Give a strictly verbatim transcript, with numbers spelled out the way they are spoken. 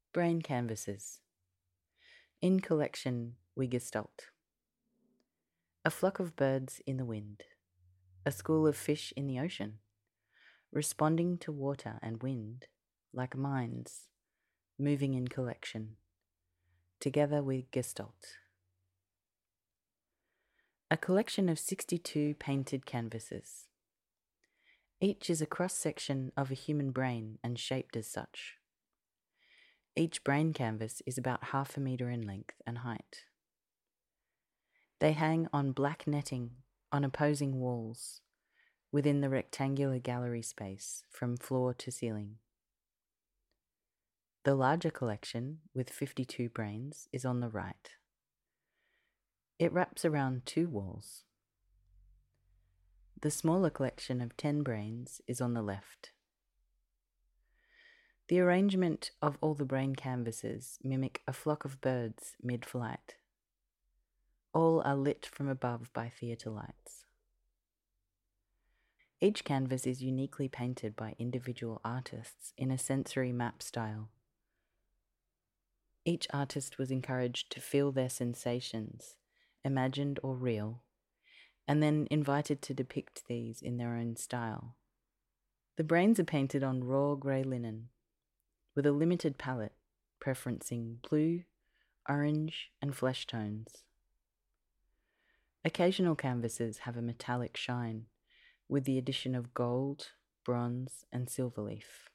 Brain canvases. In collection, we gestalt. A flock of birds in the wind. A school of fish in the ocean, responding to water and wind like minds, moving in collection. Together we gestalt. A collection of sixty-two painted canvases. Each is a cross-section of a human brain and shaped as such. Each brain canvas is about half a metre in length and height. They hang on black netting on opposing walls within the rectangular gallery space from floor to ceiling. The larger collection, with fifty-two brains, is on the right. It wraps around two walls. The smaller collection of ten brains is on the left. The arrangement of all the brain canvases mimic a flock of birds mid-flight. All are lit from above by theatre lights. Each canvas is uniquely painted by individual artists in a sensory map style. Each artist was encouraged to feel their sensations, imagined or real, and then invited to depict these in their own style. The brains are painted on raw grey linen, with a limited palette, preferencing blue, orange, and flesh tones. Occasional canvases have a metallic shine, with the addition of gold, bronze, and silver leaf.